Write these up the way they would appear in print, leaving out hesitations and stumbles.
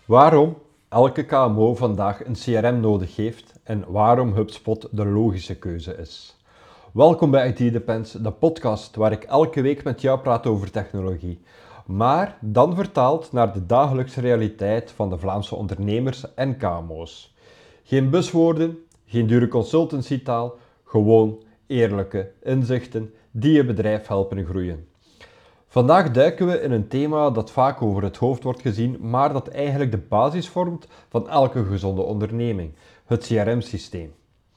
Waarom elke KMO vandaag een CRM nodig heeft en waarom HubSpot de logische keuze is. Welkom bij IT Depends, de podcast waar ik elke week met jou praat over technologie, maar dan vertaald naar de dagelijkse realiteit van de Vlaamse ondernemers en KMO's. Geen buswoorden, geen dure consultancytaal, gewoon eerlijke inzichten die je bedrijf helpen groeien. Vandaag duiken we in een thema dat vaak over het hoofd wordt gezien, maar dat eigenlijk de basis vormt van elke gezonde onderneming, het CRM-systeem.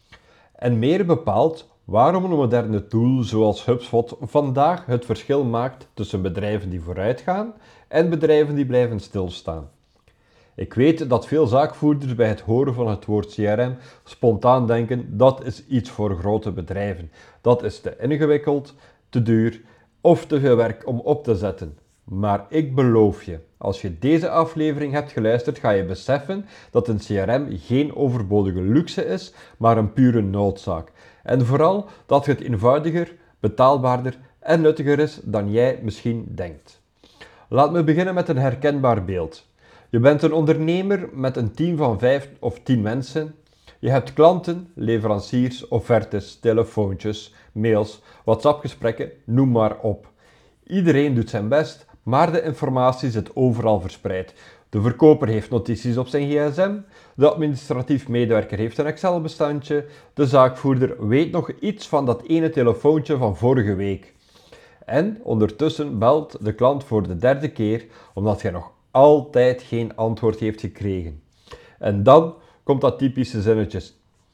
En meer bepaald waarom een moderne tool zoals HubSpot vandaag het verschil maakt tussen bedrijven die vooruitgaan en bedrijven die blijven stilstaan. Ik weet dat veel zaakvoerders bij het horen van het woord CRM spontaan denken dat is iets voor grote bedrijven. Dat is te ingewikkeld, te duur of te veel werk om op te zetten. Maar ik beloof je, als je deze aflevering hebt geluisterd, ga je beseffen dat een CRM geen overbodige luxe is, maar een pure noodzaak. En vooral dat het eenvoudiger, betaalbaarder en nuttiger is dan jij misschien denkt. Laat me beginnen met een herkenbaar beeld. Je bent een ondernemer met een team van 5 of 10 mensen. Je hebt klanten, leveranciers, offertes, telefoontjes, mails, WhatsApp-gesprekken, noem maar op. Iedereen doet zijn best, maar de informatie zit overal verspreid. De verkoper heeft notities op zijn gsm, de administratief medewerker heeft een Excel-bestandje, de zaakvoerder weet nog iets van dat ene telefoontje van vorige week. En ondertussen belt de klant voor de 3e keer, omdat hij nog altijd geen antwoord heeft gekregen. En dan komt dat typische zinnetje.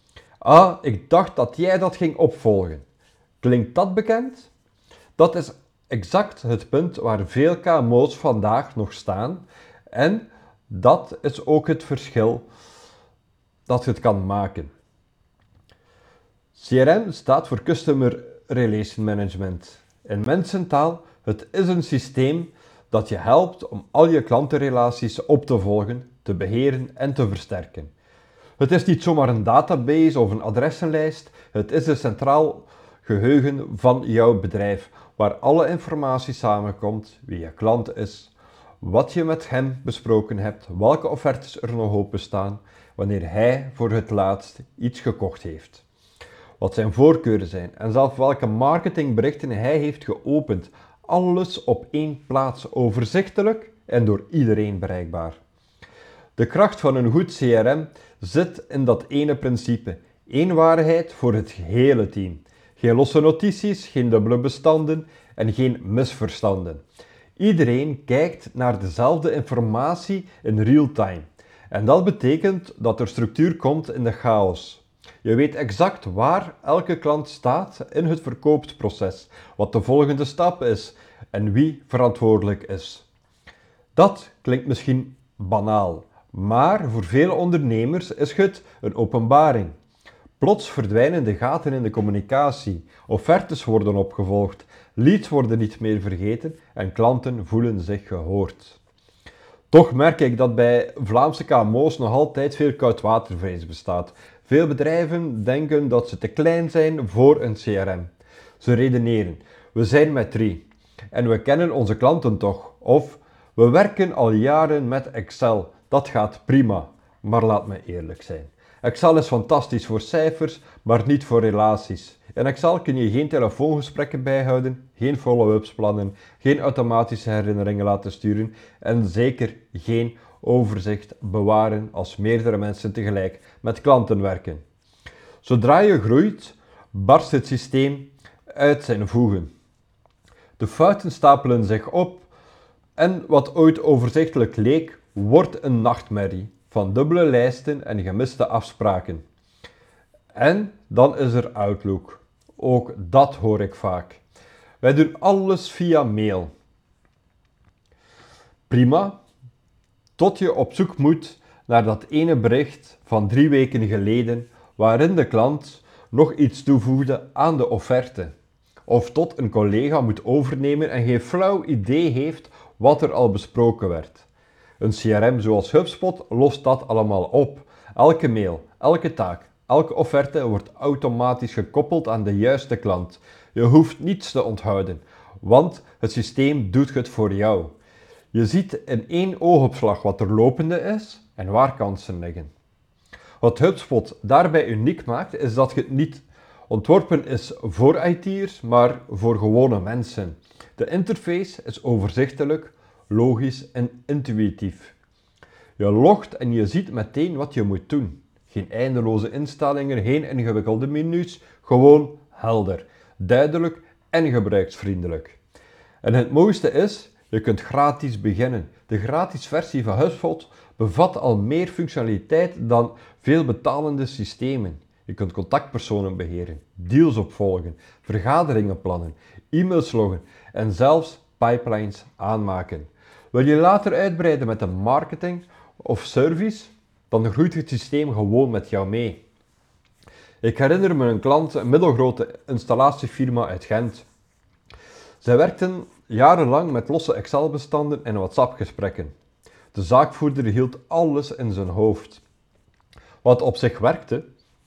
Ah, ik dacht dat jij dat ging opvolgen. Klinkt dat bekend? Dat is exact het punt waar veel KMO's vandaag nog staan en dat is ook het verschil dat het kan maken. CRM staat voor Customer Relation Management. In mensentaal, het is een systeem dat je helpt om al je klantenrelaties op te volgen, te beheren en te versterken. Het is niet zomaar een database of een adressenlijst, het is het centraal geheugen van jouw bedrijf, waar alle informatie samenkomt, wie je klant is, wat je met hem besproken hebt, welke offertes er nog openstaan, wanneer hij voor het laatst iets gekocht heeft. Wat zijn voorkeuren zijn en zelfs welke marketingberichten hij heeft geopend. Alles op één plaats, overzichtelijk en door iedereen bereikbaar. De kracht van een goed CRM zit in dat ene principe. Eén waarheid voor het gehele team. Geen losse notities, geen dubbele bestanden en geen misverstanden. Iedereen kijkt naar dezelfde informatie in real time. En dat betekent dat er structuur komt in de chaos. Je weet exact waar elke klant staat in het verkoopsproces, wat de volgende stap is en wie verantwoordelijk is. Dat klinkt misschien banaal, maar voor vele ondernemers is het een openbaring. Plots verdwijnen de gaten in de communicatie, offertes worden opgevolgd, leads worden niet meer vergeten en klanten voelen zich gehoord. Toch merk ik dat bij Vlaamse KMO's nog altijd veel koudwatervrees bestaat. Veel bedrijven denken dat ze te klein zijn voor een CRM. Ze redeneren, we zijn met 3 en we kennen onze klanten toch. Of, we werken al jaren met Excel, dat gaat prima. Maar laat me eerlijk zijn. Excel is fantastisch voor cijfers, maar niet voor relaties. In Excel kun je geen telefoongesprekken bijhouden, geen follow-ups plannen, geen automatische herinneringen laten sturen en zeker geen overzicht bewaren als meerdere mensen tegelijk met klanten werken. Zodra je groeit, barst het systeem uit zijn voegen. De fouten stapelen zich op en wat ooit overzichtelijk leek, wordt een nachtmerrie van dubbele lijsten en gemiste afspraken. En dan is er Outlook. Ook dat hoor ik vaak. Wij doen alles via mail. Prima, tot je op zoek moet naar dat ene bericht van 3 weken geleden waarin de klant nog iets toevoegde aan de offerte. Of tot een collega moet overnemen en geen flauw idee heeft wat er al besproken werd. Een CRM zoals HubSpot lost dat allemaal op. Elke mail, elke taak, elke offerte wordt automatisch gekoppeld aan de juiste klant. Je hoeft niets te onthouden, want het systeem doet het voor jou. Je ziet in één oogopslag wat er lopende is en waar kansen liggen. Wat HubSpot daarbij uniek maakt, is dat het niet ontworpen is voor IT'ers, maar voor gewone mensen. De interface is overzichtelijk, logisch en intuïtief. Je logt en je ziet meteen wat je moet doen. Geen eindeloze instellingen, geen ingewikkelde menus, gewoon helder, duidelijk en gebruiksvriendelijk. En het mooiste is, je kunt gratis beginnen. De gratis versie van HubSpot bevat al meer functionaliteit dan veel betalende systemen. Je kunt contactpersonen beheren, deals opvolgen, vergaderingen plannen, e-mails loggen en zelfs pipelines aanmaken. Wil je later uitbreiden met een marketing of service, dan groeit het systeem gewoon met jou mee. Ik herinner me een klant, een middelgrote installatiefirma uit Gent. Zij werkten jarenlang met losse Excel-bestanden en WhatsApp-gesprekken. De zaakvoerder hield alles in zijn hoofd. Wat op zich werkte,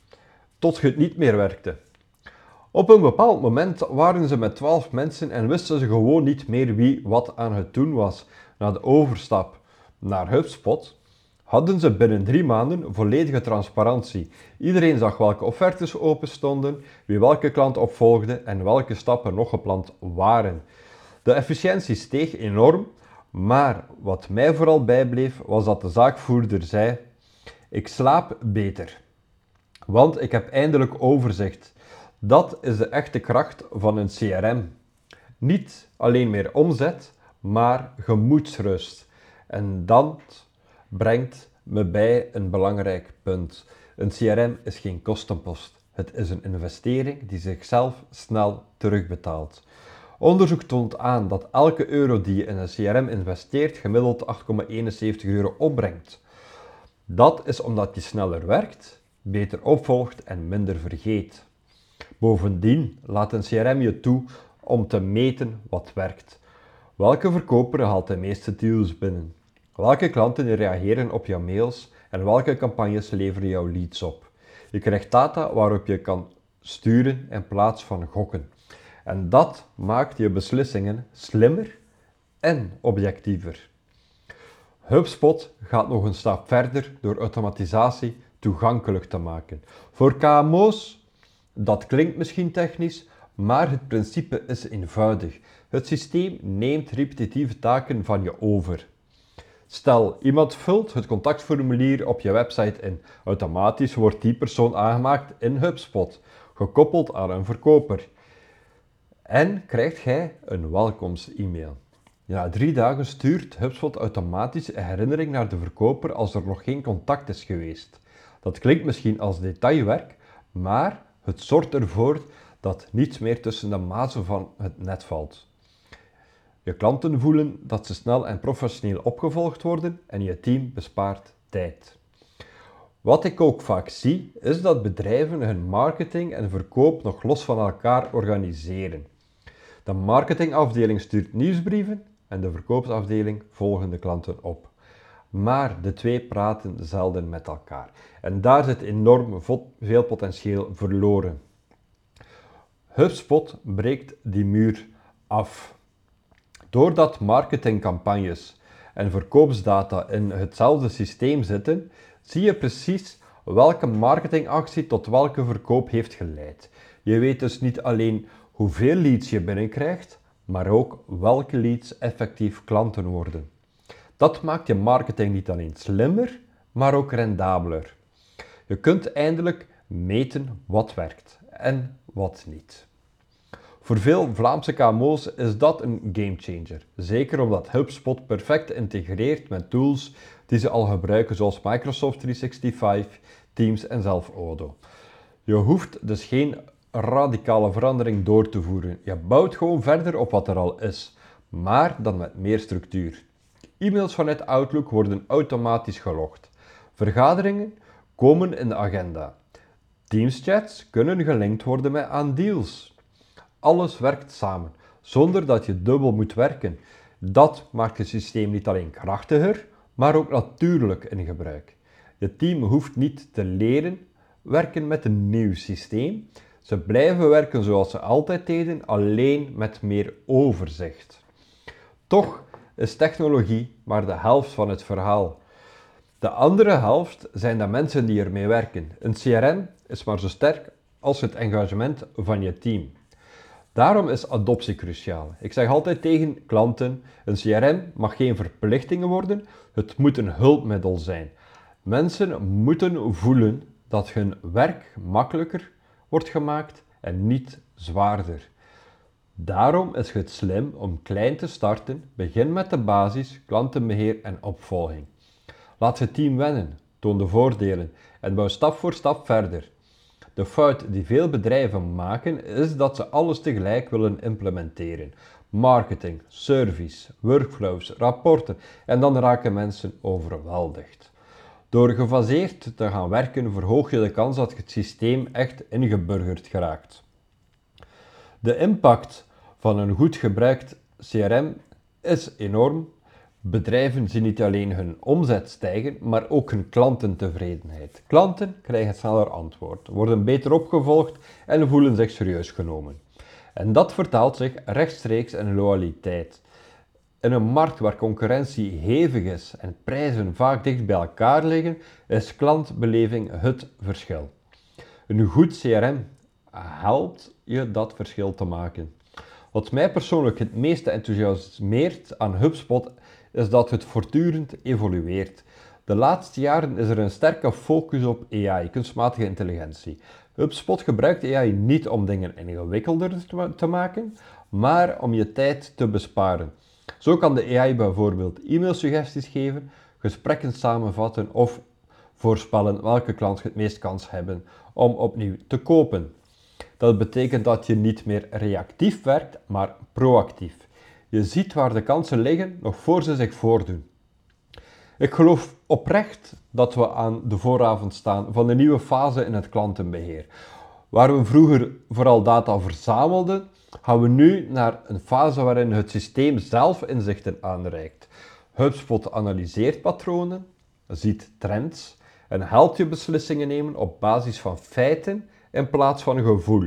tot het niet meer werkte. Op een bepaald moment waren ze met 12 mensen en wisten ze gewoon niet meer wie wat aan het doen was. Na de overstap naar HubSpot hadden ze binnen 3 maanden volledige transparantie. Iedereen zag welke offertes open stonden, wie welke klant opvolgde en welke stappen nog gepland waren. De efficiëntie steeg enorm, maar wat mij vooral bijbleef was dat de zaakvoerder zei: ik slaap beter, want ik heb eindelijk overzicht. Dat is de echte kracht van een CRM. Niet alleen meer omzet, maar gemoedsrust. En dat brengt me bij een belangrijk punt. Een CRM is geen kostenpost. Het is een investering die zichzelf snel terugbetaalt. Onderzoek toont aan dat elke euro die je in een CRM investeert gemiddeld 8,71 euro opbrengt. Dat is omdat je sneller werkt, beter opvolgt en minder vergeet. Bovendien laat een CRM je toe om te meten wat werkt. Welke verkoper haalt de meeste deals binnen? Welke klanten reageren op jouw mails en welke campagnes leveren jouw leads op? Je krijgt data waarop je kan sturen in plaats van gokken. En dat maakt je beslissingen slimmer en objectiever. HubSpot gaat nog een stap verder door automatisatie toegankelijk te maken. Voor KMO's, dat klinkt misschien technisch, maar het principe is eenvoudig. Het systeem neemt repetitieve taken van je over. Stel, iemand vult het contactformulier op je website in. Automatisch wordt die persoon aangemaakt in HubSpot, gekoppeld aan een verkoper. En krijgt jij een welkomst-e-mail. Na 3 dagen stuurt HubSpot automatisch een herinnering naar de verkoper als er nog geen contact is geweest. Dat klinkt misschien als detailwerk, maar het zorgt ervoor dat niets meer tussen de mazen van het net valt. Je klanten voelen dat ze snel en professioneel opgevolgd worden en je team bespaart tijd. Wat ik ook vaak zie, is dat bedrijven hun marketing en verkoop nog los van elkaar organiseren. De marketingafdeling stuurt nieuwsbrieven en de verkoopsafdeling volgen de klanten op. Maar de twee praten zelden met elkaar. En daar zit enorm veel potentieel verloren. HubSpot breekt die muur af. Doordat marketingcampagnes en verkoopsdata in hetzelfde systeem zitten, zie je precies welke marketingactie tot welke verkoop heeft geleid. Je weet dus niet alleen hoeveel leads je binnenkrijgt, maar ook welke leads effectief klanten worden. Dat maakt je marketing niet alleen slimmer, maar ook rendabeler. Je kunt eindelijk meten wat werkt en wat niet. Voor veel Vlaamse KMO's is dat een gamechanger. Zeker omdat HubSpot perfect integreert met tools die ze al gebruiken zoals Microsoft 365, Teams en zelf Odoo. Je hoeft dus geen radicale verandering door te voeren. Je bouwt gewoon verder op wat er al is, maar dan met meer structuur. E-mails vanuit Outlook worden automatisch gelogd. Vergaderingen komen in de agenda. Teams-chats kunnen gelinkt worden aan deals. Alles werkt samen, zonder dat je dubbel moet werken. Dat maakt het systeem niet alleen krachtiger, maar ook natuurlijk in gebruik. Je team hoeft niet te leren werken met een nieuw systeem. Ze blijven werken zoals ze altijd deden, alleen met meer overzicht. Toch is technologie maar de helft van het verhaal. De andere helft zijn de mensen die ermee werken. Een CRM is maar zo sterk als het engagement van je team. Daarom is adoptie cruciaal. Ik zeg altijd tegen klanten, een CRM mag geen verplichtingen worden, het moet een hulpmiddel zijn. Mensen moeten voelen dat hun werk makkelijker wordt gemaakt en niet zwaarder. Daarom is het slim om klein te starten, begin met de basis, klantenbeheer en opvolging. Laat het team wennen, toon de voordelen en bouw stap voor stap verder. De fout die veel bedrijven maken is dat ze alles tegelijk willen implementeren. Marketing, service, workflows, rapporten en dan raken mensen overweldigd. Door gefaseerd te gaan werken verhoog je de kans dat het systeem echt ingeburgerd geraakt. De impact van een goed gebruikt CRM is enorm. Bedrijven zien niet alleen hun omzet stijgen, maar ook hun klantentevredenheid. Klanten krijgen sneller antwoord, worden beter opgevolgd en voelen zich serieus genomen. En dat vertaalt zich rechtstreeks in loyaliteit. In een markt waar concurrentie hevig is en prijzen vaak dicht bij elkaar liggen, is klantbeleving het verschil. Een goed CRM helpt je dat verschil te maken. Wat mij persoonlijk het meeste enthousiasmeert aan HubSpot is dat het voortdurend evolueert. De laatste jaren is er een sterke focus op AI, kunstmatige intelligentie. HubSpot gebruikt AI niet om dingen ingewikkelder te maken, maar om je tijd te besparen. Zo kan de AI bijvoorbeeld e-mailsuggesties geven, gesprekken samenvatten of voorspellen welke klant het meest kans hebben om opnieuw te kopen. Dat betekent dat je niet meer reactief werkt, maar proactief. Je ziet waar de kansen liggen nog voor ze zich voordoen. Ik geloof oprecht dat we aan de vooravond staan van een nieuwe fase in het klantenbeheer. Waar we vroeger vooral data verzamelden, gaan we nu naar een fase waarin het systeem zelf inzichten aanreikt. HubSpot analyseert patronen, ziet trends en helpt je beslissingen nemen op basis van feiten in plaats van gevoel.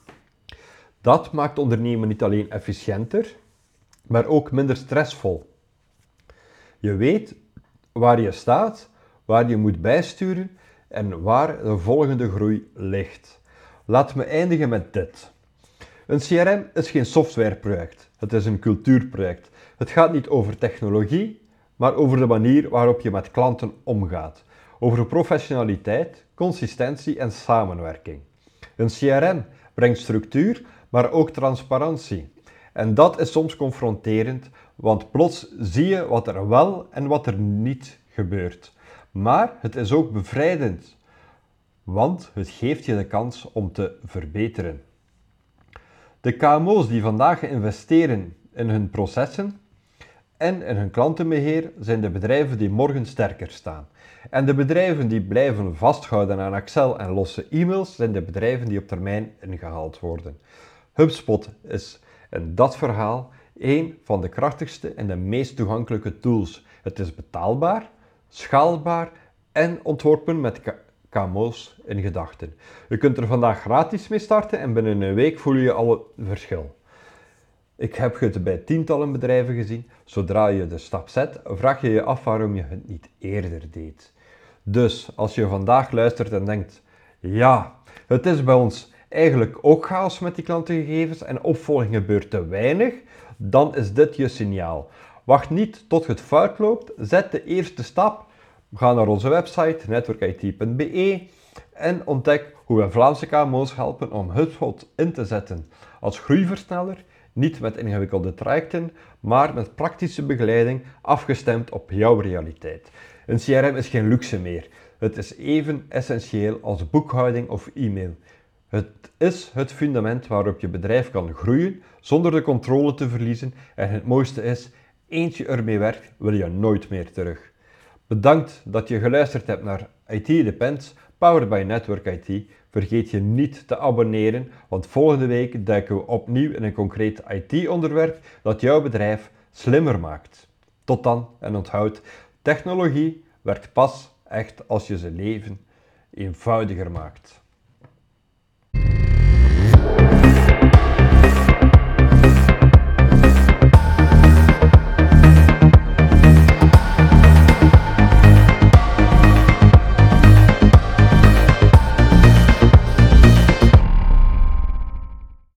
Dat maakt ondernemen niet alleen efficiënter, maar ook minder stressvol. Je weet waar je staat, waar je moet bijsturen en waar de volgende groei ligt. Laat me eindigen met dit. Een CRM is geen softwareproject, het is een cultuurproject. Het gaat niet over technologie, maar over de manier waarop je met klanten omgaat. Over professionaliteit, consistentie en samenwerking. Een CRM brengt structuur, maar ook transparantie. En dat is soms confronterend, want plots zie je wat er wel en wat er niet gebeurt. Maar het is ook bevrijdend, want het geeft je de kans om te verbeteren. De KMO's die vandaag investeren in hun processen en in hun klantenbeheer zijn de bedrijven die morgen sterker staan. En de bedrijven die blijven vasthouden aan Excel en losse e-mails zijn de bedrijven die op termijn ingehaald worden. HubSpot is in dat verhaal een van de krachtigste en de meest toegankelijke tools. Het is betaalbaar, schaalbaar en ontworpen met KMO's in gedachten. Je kunt er vandaag gratis mee starten en binnen een week voel je al het verschil. Ik heb het bij tientallen bedrijven gezien. Zodra je de stap zet, vraag je je af waarom je het niet eerder deed. Dus als je vandaag luistert en denkt, ja, het is bij ons eigenlijk ook chaos met die klantengegevens en opvolging gebeurt te weinig, dan is dit je signaal. Wacht niet tot het fout loopt, zet de eerste stap, ga naar onze website networkit.be en ontdek hoe we Vlaamse KMO's helpen om HubSpot in te zetten als groeiversneller, niet met ingewikkelde trajecten, maar met praktische begeleiding afgestemd op jouw realiteit. Een CRM is geen luxe meer. Het is even essentieel als boekhouding of e-mail. Het is het fundament waarop je bedrijf kan groeien zonder de controle te verliezen en het mooiste is, eens je ermee werkt, wil je nooit meer terug. Bedankt dat je geluisterd hebt naar IT Depends, powered by Network IT. Vergeet je niet te abonneren, want volgende week duiken we opnieuw in een concreet IT-onderwerp dat jouw bedrijf slimmer maakt. Tot dan en onthoud, technologie werkt pas echt als je zijn leven eenvoudiger maakt.